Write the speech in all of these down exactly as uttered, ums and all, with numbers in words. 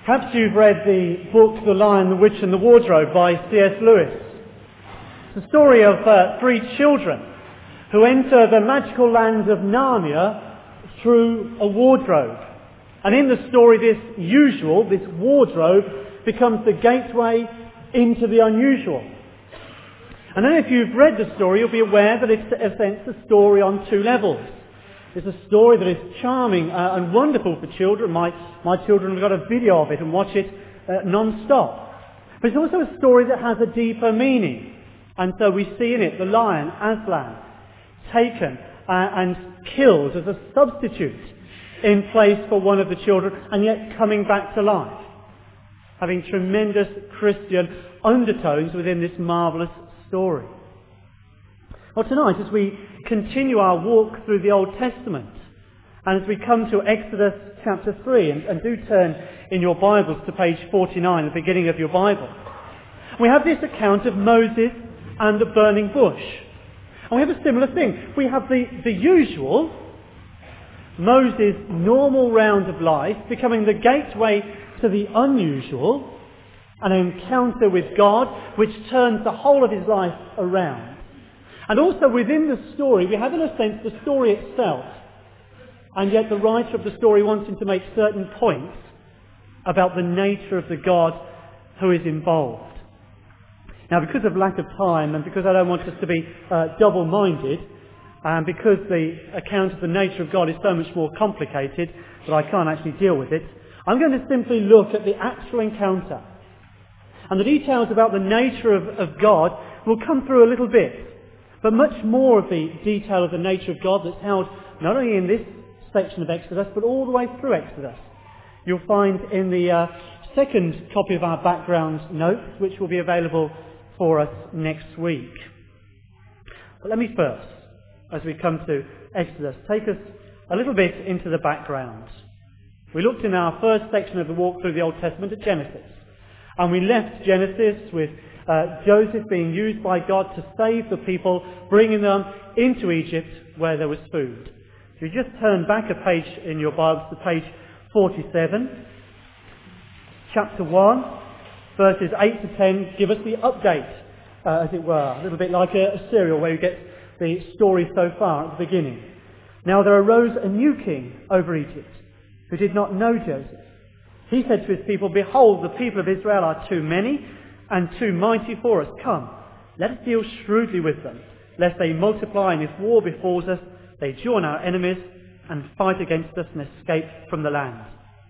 Perhaps you've read the book The Lion, the Witch and the Wardrobe by C S Lewis. It's the story of uh, three children who enter the magical land of Narnia through a wardrobe. And in the story, this usual, this wardrobe, becomes the gateway into the unusual. And then if you've read the story, you'll be aware that it's, in a sense, a story on two levels. It's a story that is charming uh, and wonderful for children. My, my children have got a video of it and watch it uh, non-stop. But it's also a story that has a deeper meaning. And so we see in it the lion, Aslan, taken uh, and killed as a substitute in place for one of the children, and yet coming back to life, having tremendous Christian undertones within this marvellous story. Well, tonight, as we continue our walk through the Old Testament, and as we come to Exodus chapter three, and, and do turn in your Bibles to page forty-nine, the beginning of your Bible, we have this account of Moses and the burning bush. And we have a similar thing. We have the, the usual, Moses' normal round of life, becoming the gateway to the unusual, an encounter with God which turns the whole of his life around. And also within the story, we have in a sense the story itself, and yet the writer of the story wants him to make certain points about the nature of the God who is involved. Now, because of lack of time, and because I don't want us to be uh, double-minded, and because the account of the nature of God is so much more complicated that I can't actually deal with it, I'm going to simply look at the actual encounter. And the details about the nature of, of God will come through a little bit. But much more of the detail of the nature of God that's held not only in this section of Exodus, but all the way through Exodus, you'll find in the uh, second copy of our background notes, which will be available for us next week. But let me first, as we come to Exodus, take us a little bit into the background. We looked in our first section of the walk through the Old Testament at Genesis, and we left Genesis with Uh, Joseph being used by God to save the people, bringing them into Egypt where there was food. If you just turn back a page in your Bibles to page forty-seven, chapter one, verses eight to ten give us the update, uh, as it were, a little bit like a, a serial where you get the story so far at the beginning. Now there arose a new king over Egypt who did not know Joseph. He said to his people, "Behold, the people of Israel are too many and too mighty for us. Come, let us deal shrewdly with them, lest they multiply, and if war befalls us, they join our enemies and fight against us and escape from the land."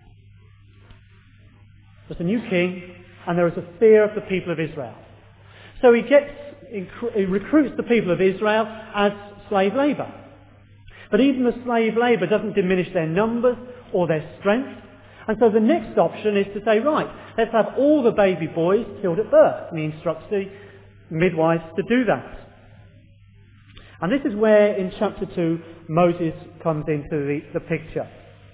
There's a new king, and there is a fear of the people of Israel. So he gets, he recruits the people of Israel as slave labour. But even the slave labour doesn't diminish their numbers or their strength. And so the next option is to say, right, let's have all the baby boys killed at birth. And he instructs the midwives to do that. And this is where, in chapter two, Moses comes into the, the picture.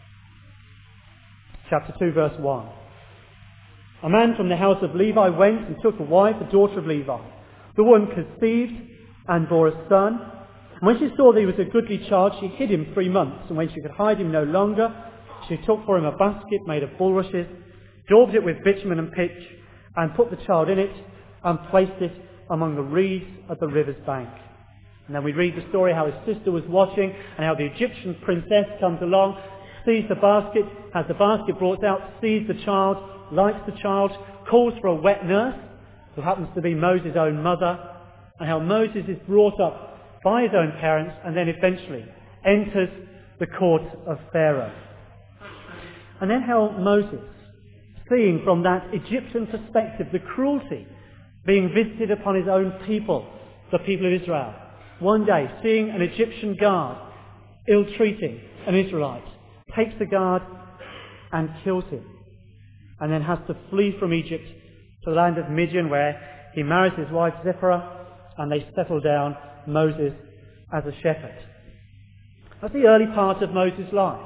Chapter two, verse one. "A man from the house of Levi went and took a wife, a daughter of Levi. The woman conceived and bore a son. And when she saw that he was a goodly child, she hid him three months. And when she could hide him no longer, she took for him a basket made of bulrushes, daubed it with bitumen and pitch, and put the child in it, and placed it among the reeds at the river's bank." And then we read the story how his sister was watching, and how the Egyptian princess comes along, sees the basket, has the basket brought out, sees the child, likes the child, calls for a wet nurse, who happens to be Moses' own mother, and how Moses is brought up by his own parents, and then eventually enters the court of Pharaoh. And then how Moses, seeing from that Egyptian perspective the cruelty being visited upon his own people, the people of Israel, one day seeing an Egyptian guard ill-treating an Israelite, takes the guard and kills him, and then has to flee from Egypt to the land of Midian, where he marries his wife Zipporah, and they settle down, Moses as a shepherd. That's the early part of Moses' life.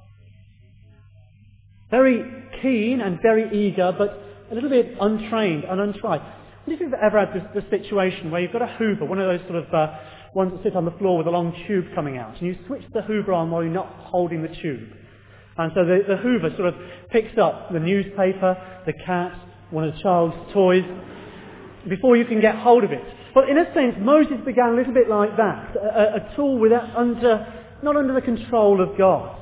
Very keen and very eager, but a little bit untrained and untried. What if you've ever had this, this situation where you've got a hoover, one of those sort of uh, ones that sit on the floor with a long tube coming out, and you switch the hoover on while you're not holding the tube. And so the, the Hoover sort of picks up the newspaper, the cat, one of the child's toys, before you can get hold of it. But in a sense, Moses began a little bit like that, a, a tool without, under, not under the control of God.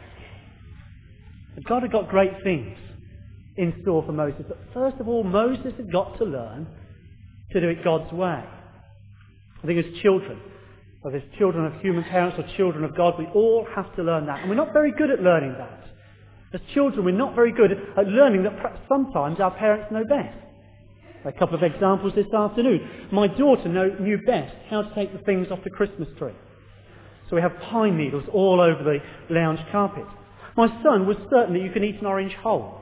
But God had got great things in store for Moses. But first of all, Moses had got to learn to do it God's way. I think as children, whether it's children of human parents or children of God, we all have to learn that. And we're not very good at learning that. As children, we're not very good at learning that perhaps sometimes our parents know best. A couple of examples this afternoon. My daughter know, knew best how to take the things off the Christmas tree. So we have pine needles all over the lounge carpet. My son was certain that you can eat an orange whole.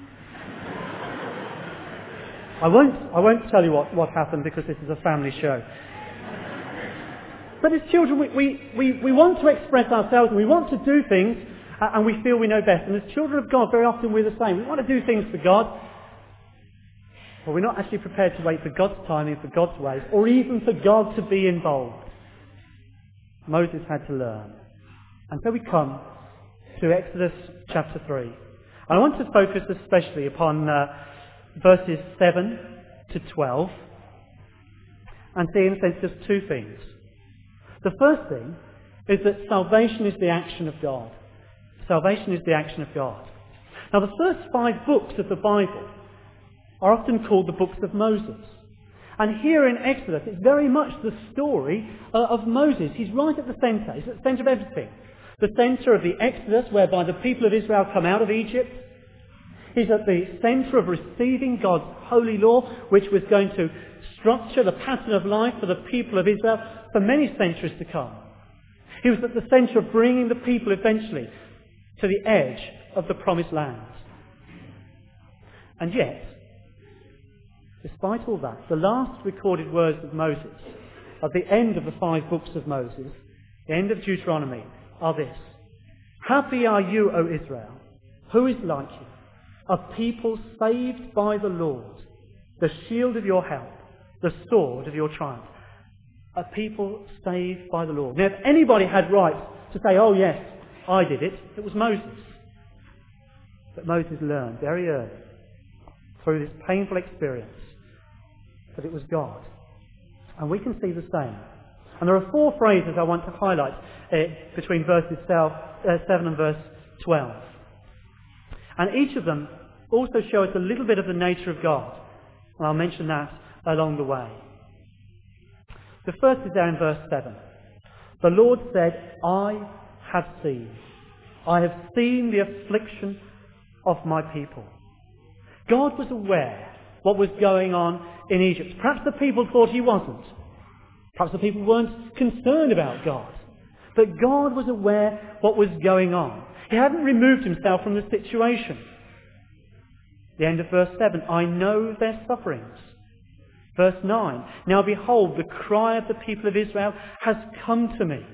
I won't, I won't tell you what, what happened because this is a family show. But as children, we, we, we, we want to express ourselves and we want to do things uh, and we feel we know best. And as children of God, very often we're the same. We want to do things for God, but we're not actually prepared to wait for God's timing, for God's ways, or even for God to be involved. Moses had to learn. And so we come to Exodus chapter three. I want to focus especially upon uh, verses seven to twelve and see in a sense just two things. The first thing is that salvation is the action of God. Salvation is the action of God. Now the first five books of the Bible are often called the books of Moses. And here in Exodus, it's very much the story uh, of Moses. He's right at the centre. He's at the centre of everything. The centre of the Exodus, whereby the people of Israel come out of Egypt. He's at the centre of receiving God's holy law, which was going to structure the pattern of life for the people of Israel for many centuries to come. He was at the centre of bringing the people eventually to the edge of the promised land. And yet, despite all that, the last recorded words of Moses, at the end of the five books of Moses, the end of Deuteronomy, are this: Happy are you, O Israel, who is like you, a people saved by the Lord, the shield of your help, the sword of your triumph. A people saved by the Lord. Now, if anybody had right to say, oh yes, I did it, it was Moses. But Moses learned very early, through this painful experience, that it was God. And we can see the same. And there are four phrases I want to highlight uh, between verses seven and verse twelve. And each of them also show us a little bit of the nature of God. And I'll mention that along the way. The first is there in verse seven. The Lord said, I have seen. I have seen the affliction of my people. God was aware what was going on in Egypt. Perhaps the people thought he wasn't. Perhaps the people weren't concerned about God. But God was aware what was going on. He hadn't removed himself from the situation. The end of verse seven, I know their sufferings. Verse nine, now behold, the cry of the people of Israel has come to me.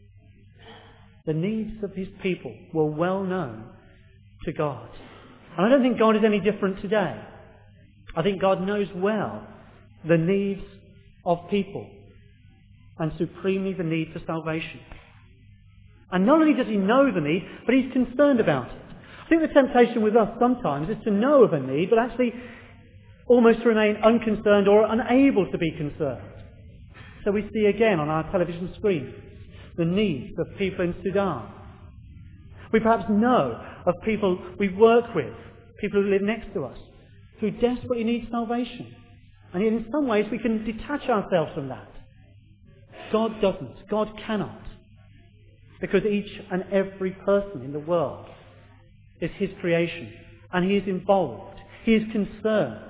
The needs of his people were well known to God. And I don't think God is any different today. I think God knows well the needs of people, and supremely the need for salvation. And not only does he know the need, but he's concerned about it. I think the temptation with us sometimes is to know of a need, but actually almost to remain unconcerned or unable to be concerned. So we see again on our television screen the needs of people in Sudan. We perhaps know of people we work with, people who live next to us, who desperately need salvation. And yet in some ways we can detach ourselves from that. God doesn't. God cannot. Because each and every person in the world is his creation. And he is involved. He is concerned.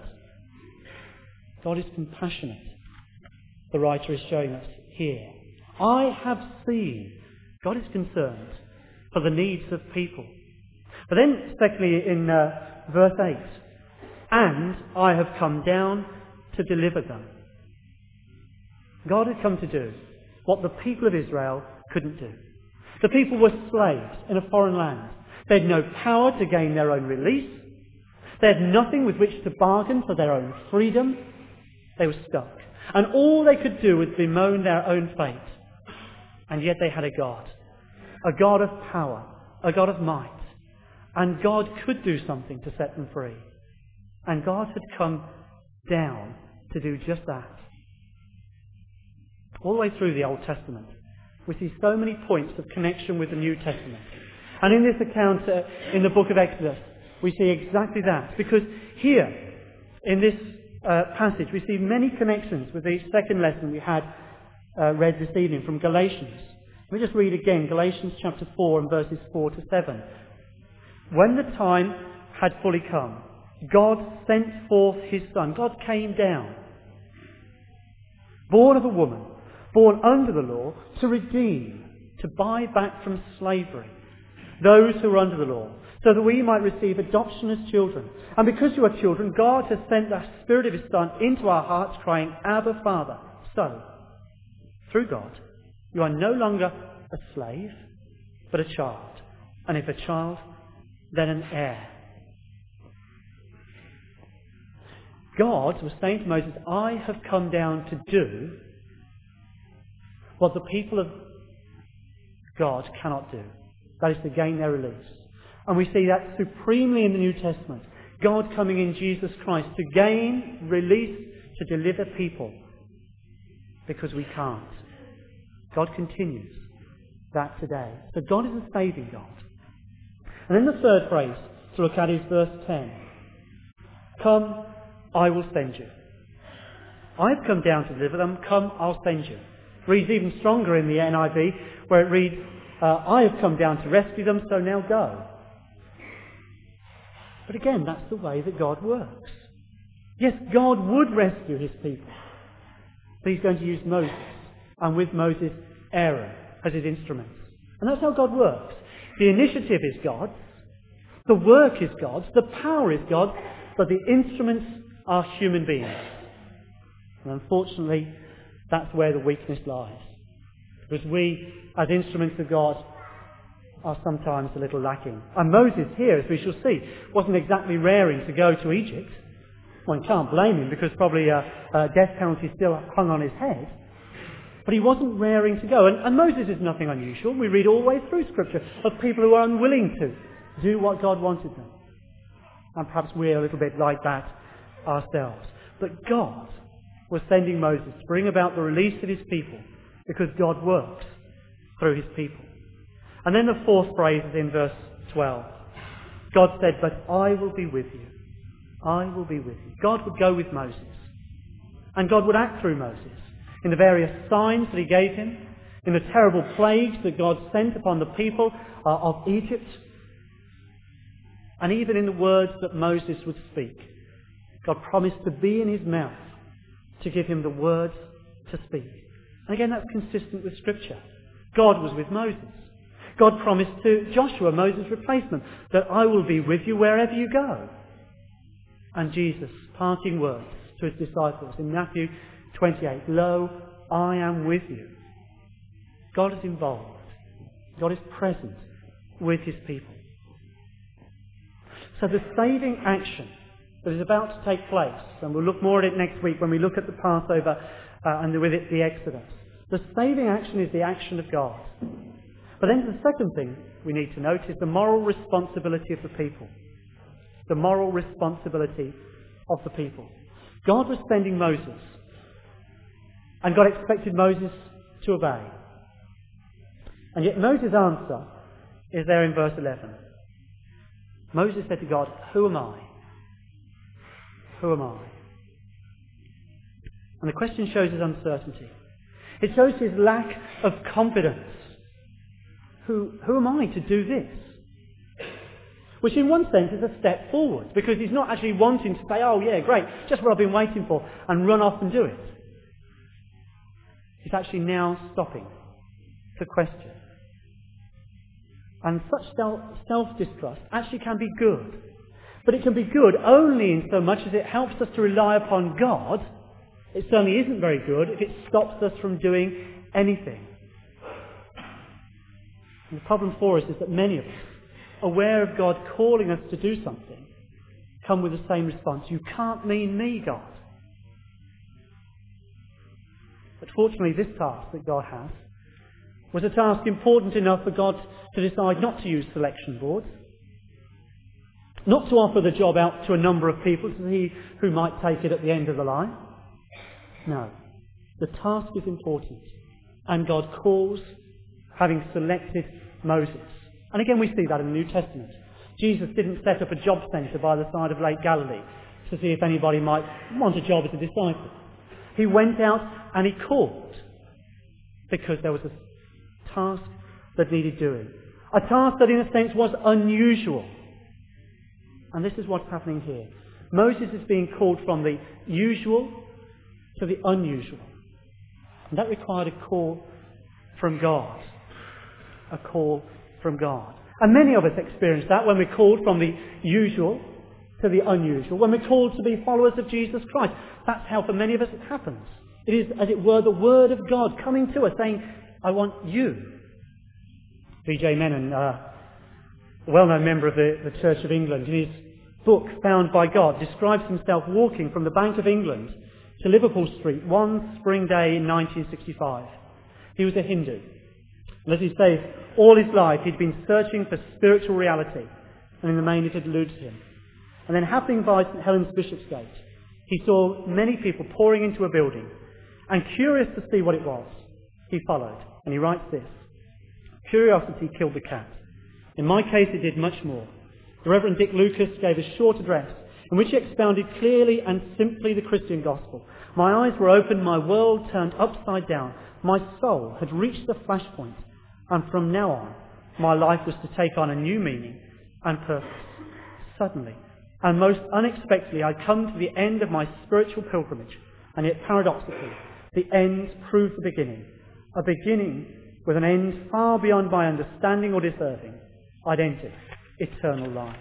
God is compassionate. The writer is showing us here. I have seen. God is concerned for the needs of people. But then, secondly, in uh, verse eight, and I have come down to deliver them. God had come to do what the people of Israel couldn't do. The people were slaves in a foreign land. They had no power to gain their own release. They had nothing with which to bargain for their own freedom. They were stuck. And all they could do was bemoan their own fate. And yet they had a God. A God of power. A God of might. And God could do something to set them free. And God had come down to do just that. All the way through the Old Testament, we see so many points of connection with the New Testament. And in this account, uh, in the book of Exodus, we see exactly that. Because here, in this uh, passage, we see many connections with the second lesson we had uh, read this evening from Galatians. Let me just read again, Galatians chapter four and verses four to seven. When the time had fully come, God sent forth his Son. God came down, born of a woman, born under the law, to redeem, to buy back from slavery those who are under the law, so that we might receive adoption as children. And because you are children, God has sent the Spirit of his Son into our hearts, crying, Abba, Father. So, through God, you are no longer a slave, but a child. And if a child, then an heir. God was saying to Moses, I have come down to do what the people of God cannot do. That is to gain their release. And we see that supremely in the New Testament. God coming in Jesus Christ to gain release, to deliver people. Because we can't. God continues that today. So God is a saving God. And then the third phrase to look at is verse ten. Come, I will send you. I've come down to deliver them. Come, I'll send you. It reads even stronger in the N I V, where it reads, uh, I have come down to rescue them, so now go. But again, that's the way that God works. Yes, God would rescue his people. But he's going to use Moses, and with Moses, Aaron as his instruments. And that's how God works. The initiative is God's, the work is God's, the power is God's, but the instruments are human beings. And unfortunately, that's where the weakness lies. Because we, as instruments of God, are sometimes a little lacking. And Moses here, as we shall see, wasn't exactly raring to go to Egypt. One can't blame him, because probably a, a death penalty still hung on his head. But he wasn't raring to go. And, and Moses is nothing unusual. We read all the way through Scripture of people who are unwilling to do what God wanted them. And perhaps we're a little bit like that ourselves. But God was sending Moses to bring about the release of his people, because God works through his people. And then the fourth phrase is in verse twelve. God said, but I will be with you. I will be with you. God would go with Moses. And God would act through Moses in the various signs that he gave him, in the terrible plagues that God sent upon the people uh, of Egypt, and even in the words that Moses would speak. God promised to be in his mouth to give him the words to speak. And again, that's consistent with Scripture. God was with Moses. God promised to Joshua, Moses' replacement, that I will be with you wherever you go. And Jesus' parting words to his disciples in Matthew twenty-eight, lo, I am with you. God is involved. God is present with his people. So the saving action that is about to take place, and we'll look more at it next week when we look at the Passover uh, and with it the Exodus. The saving action is the action of God. But then the second thing we need to note is the moral responsibility of the people. The moral responsibility of the people. God was sending Moses, and God expected Moses to obey. And yet Moses' answer is there in verse eleven. Moses said to God, who am I? Who am I? And the question shows his uncertainty. It shows his lack of confidence. Who, who am I to do this? Which in one sense is a step forward, because he's not actually wanting to say, oh yeah, great, just what I've been waiting for, and run off and do it. He's actually now stopping to question. And such self-distrust actually can be good. But it can be good only in so much as it helps us to rely upon God. It certainly isn't very good if it stops us from doing anything. And the problem for us is that many of us, aware of God calling us to do something, come with the same response. You can't mean me, God. But fortunately, this task that God has was a task important enough for God to decide not to use selection boards. Not to offer the job out to a number of people to see who might take it at the end of the line. No. The task is important. And God calls, having selected Moses. And again we see that in the New Testament. Jesus didn't set up a job centre by the side of Lake Galilee to see if anybody might want a job as a disciple. He went out and he called because there was a task that needed doing. A task that in a sense was unusual. And this is what's happening here. Moses is being called from the usual to the unusual. And that required a call from God. A call from God. And many of us experience that when we're called from the usual to the unusual. When we're called to be followers of Jesus Christ. That's how for many of us it happens. It is, as it were, the Word of God coming to us saying, I want you. B J Menon, uh, a well-known member of the, the Church of England, in his book, Found by God, describes himself walking from the Bank of England to Liverpool Street one spring day in nineteen sixty-five. He was a Hindu. And as he says, all his life he'd been searching for spiritual reality, and in the main it had eluded him. And then happening by St Helens Bishopsgate, he saw many people pouring into a building, and curious to see what it was, he followed. And he writes this: curiosity killed the cat. In my case it did much more. The Reverend Dick Lucas gave a short address in which he expounded clearly and simply the Christian gospel. My eyes were opened, my world turned upside down. My soul had reached the flashpoint, and from now on, my life was to take on a new meaning and purpose. Suddenly, and most unexpectedly, I'd come to the end of my spiritual pilgrimage, and yet paradoxically, the end proved the beginning. A beginning with an end far beyond my understanding or deserving. I'd entered eternal life.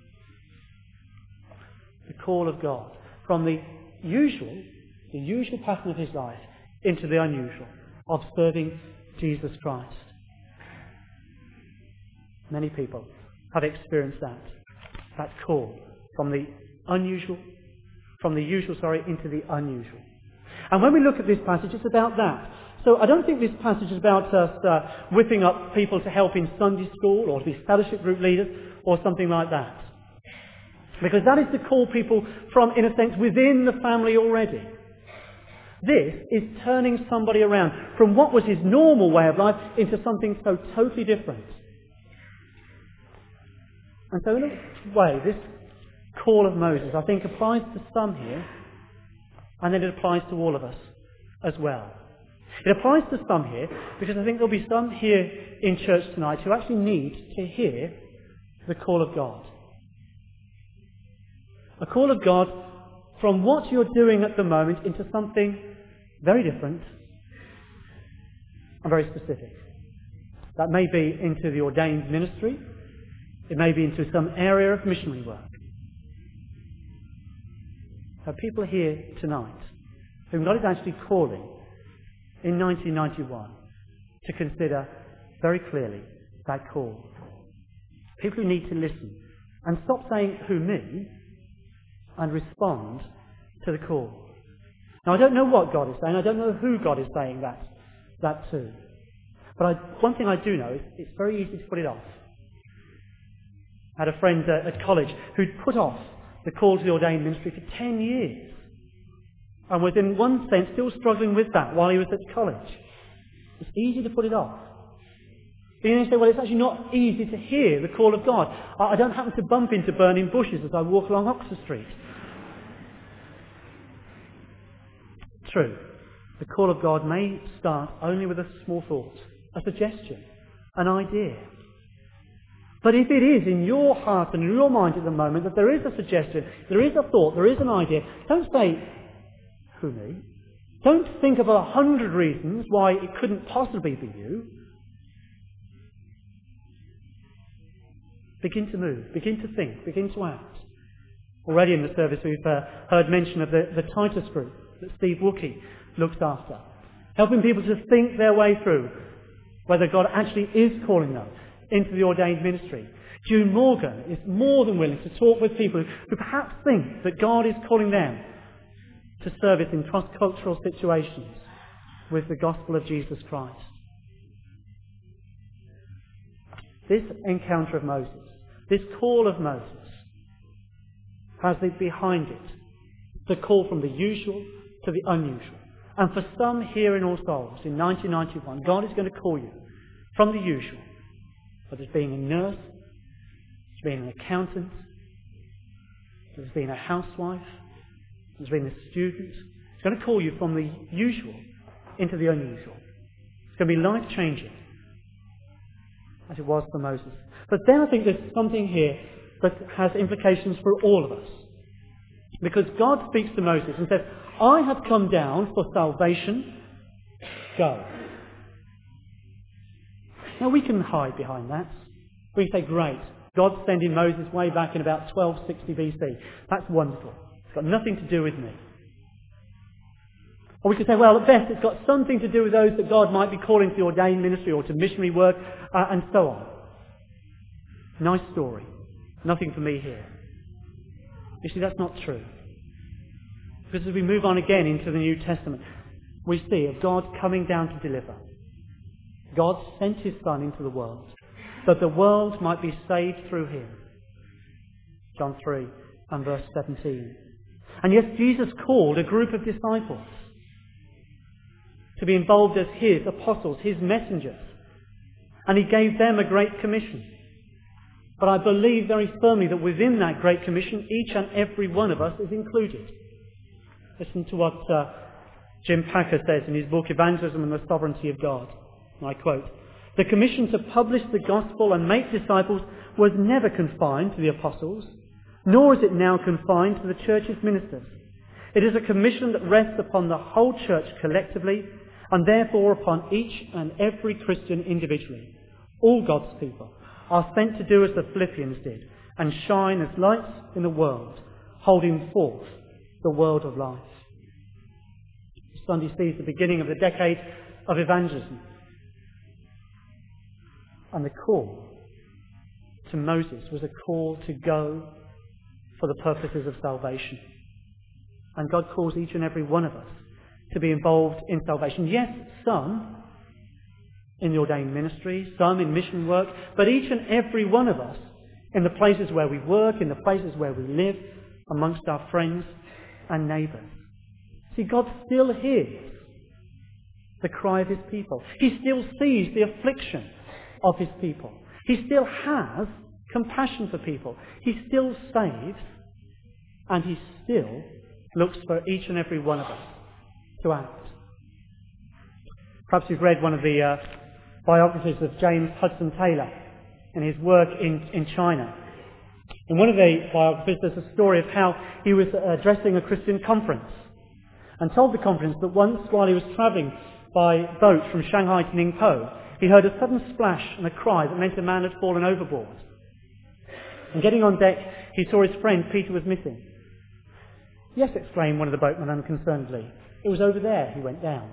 The call of God from the usual, the usual pattern of his life, into the unusual of serving Jesus Christ. Many people have experienced that, that call from the unusual, from the usual, sorry, into the unusual. And when we look at this passage, it's about that. So I don't think this passage is about us uh, whipping up people to help in Sunday school or to be fellowship group leaders or something like that. Because that is to call people from, in a sense, within the family already. This is turning somebody around from what was his normal way of life into something so totally different. And so in a way, this call of Moses, I think, applies to some here, and then it applies to all of us as well. It applies to some here because I think there'll be some here in church tonight who actually need to hear the call of God. A call of God from what you're doing at the moment into something very different and very specific. That may be into the ordained ministry. It may be into some area of missionary work. There are people here tonight whom God is actually calling in nineteen ninety-one to consider very clearly that call. People who need to listen and stop saying, who me, and respond to the call. Now I don't know what God is saying, I don't know who God is saying that, that to. But I, one thing I do know is it's very easy to put it off. I had a friend uh, at college who'd put off the call to the ordained ministry for ten years. And was in one sense still struggling with that while he was at college. It's easy to put it off. But you say, well, it's actually not easy to hear the call of God. I, I don't happen to bump into burning bushes as I walk along Oxford Street. True. The call of God may start only with a small thought, a suggestion, an idea. But if it is in your heart and in your mind at the moment that there is a suggestion, there is a thought, there is an idea, don't say, who me? Don't think of a hundred reasons why it couldn't possibly be you. Begin to move, begin to think, begin to act. Already in the service we've uh, heard mention of the, the Titus group that Steve Wookey looks after, helping people to think their way through whether God actually is calling them into the ordained ministry. June Morgan is more than willing to talk with people who perhaps think that God is calling them to service in cross-cultural situations with the gospel of Jesus Christ. This encounter of Moses, this call of Moses, has it behind it the call from the usual to the unusual. And for some here in All Souls in nineteen ninety-one, God is going to call you from the usual, whether it's being a nurse, it's being an accountant, it's being a housewife, it's being a student. It's going to call you from the usual into the unusual. It's going to be life-changing, as it was for Moses. But then I think there's something here that has implications for all of us. Because God speaks to Moses and says, I have come down for salvation, go. Now we can hide behind that. We can say, great, God's sending Moses way back in about twelve sixty B C. That's wonderful. It's got nothing to do with me. Or we could say, well, at best it's got something to do with those that God might be calling to the ordained ministry or to missionary work, uh, and so on. Nice story. Nothing for me here. You see, that's not true. Because as we move on again into the New Testament, we see of God coming down to deliver. God sent his Son into the world, that the world might be saved through him. John three and verse seventeen. And yes, Jesus called a group of disciples to be involved as his apostles, his messengers. And he gave them a great commission. But I believe very firmly that within that great commission, each and every one of us is included. Listen to what uh, Jim Packer says in his book, Evangelism and the Sovereignty of God. And I quote, "The commission to publish the gospel and make disciples was never confined to the apostles, nor is it now confined to the church's ministers. It is a commission that rests upon the whole church collectively, and therefore upon each and every Christian individually. All God's people are sent to do as the Philippians did, and shine as lights in the world, holding forth the word of life." Sunday sees the beginning of the decade of evangelism. And the call to Moses was a call to go for the purposes of salvation. And God calls each and every one of us to be involved in salvation. Yes, some in the ordained ministry, some in mission work, but each and every one of us in the places where we work, in the places where we live, amongst our friends and neighbours. See, God still hears the cry of his people. He still sees the affliction of his people. He still has compassion for people. He still saves, and he still looks for each and every one of us to act. Perhaps you've read one of the uh, biographies of James Hudson Taylor in his work in, in China. In one of the biographies, there's a story of how he was addressing a Christian conference and told the conference that once, while he was travelling by boat from Shanghai to Ningpo, he heard a sudden splash and a cry that meant a man had fallen overboard. And getting on deck, he saw his friend Peter was missing. "Yes," exclaimed one of the boatmen unconcernedly. "It was over there he went down."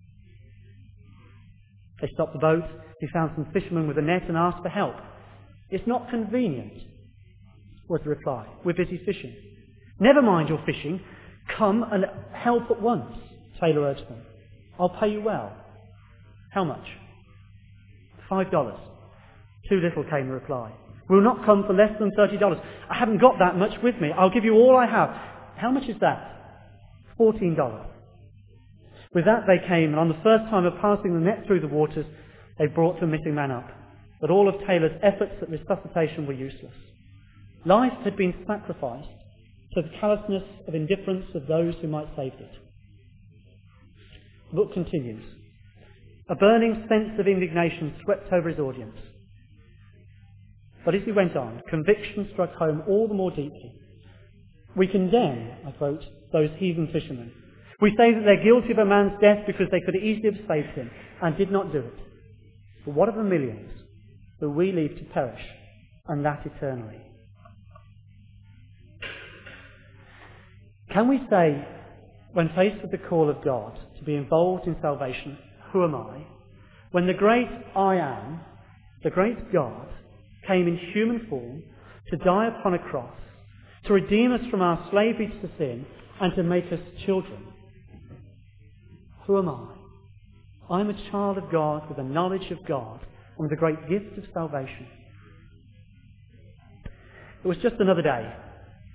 They stopped the boat. He found some fishermen with a net and asked for help. "It's not convenient," was the reply. "We're busy fishing." "Never mind your fishing. Come and help at once," Taylor urged them. "I'll pay you well." "How much?" Five dollars. "Too little," came the reply. "We'll not come for less than thirty dollars. I haven't got that much with me. I'll give you all I have." "How much is that?" Fourteen dollars. With that they came, and on the first time of passing the net through the waters, they brought the missing man up. But all of Taylor's efforts at resuscitation were useless. Life had been sacrificed to the callousness of indifference of those who might save it. The book continues. A burning sense of indignation swept over his audience. But as he went on, conviction struck home all the more deeply. "We condemn," I quote, "those heathen fishermen. We say that they're guilty of a man's death because they could easily have saved him and did not do it. But what of the millions that we leave to perish, and that eternally?" Can we say, when faced with the call of God to be involved in salvation, "Who am I?" when the great I Am, the great God, came in human form to die upon a cross, to redeem us from our slavery to sin, and to make us children? Who am I? I'm a child of God with a knowledge of God and with the great gift of salvation. It was just another day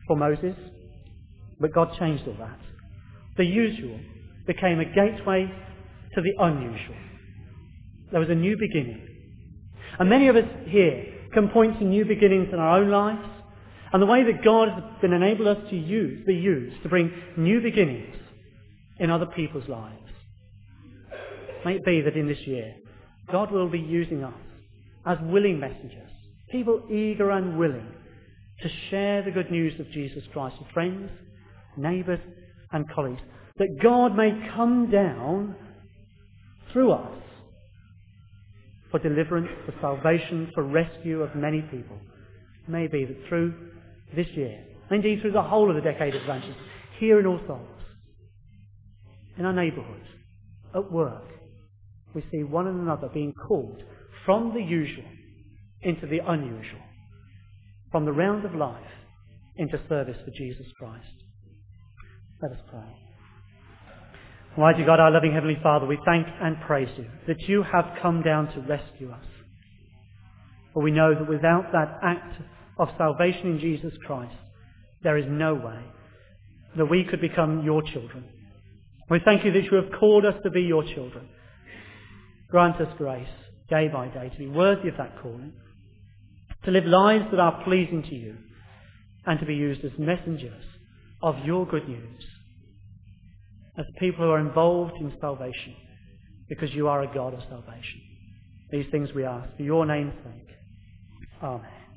for Moses, but God changed all that. The usual became a gateway to the unusual. There was a new beginning. And many of us here can point to new beginnings in our own lives and the way that God has been enabled us to use, be used to bring new beginnings in other people's lives. May it be that in this year, God will be using us as willing messengers, people eager and willing to share the good news of Jesus Christ with friends, neighbours and colleagues, that God may come down through us for deliverance, for salvation, for rescue of many people. It may be that through this year, indeed through the whole of the decade of evangelism, here in All Souls, in our neighbourhood, at work, we see one another being called from the usual into the unusual, from the round of life into service for Jesus Christ. Let us pray. Almighty God, our loving Heavenly Father, we thank and praise you that you have come down to rescue us. For we know that without that act of salvation in Jesus Christ, there is no way that we could become your children. We thank you that you have called us to be your children. Grant us grace day by day to be worthy of that calling, to live lives that are pleasing to you, and to be used as messengers of your good news, as people who are involved in salvation, because you are a God of salvation. These things we ask for your name's sake. Amen.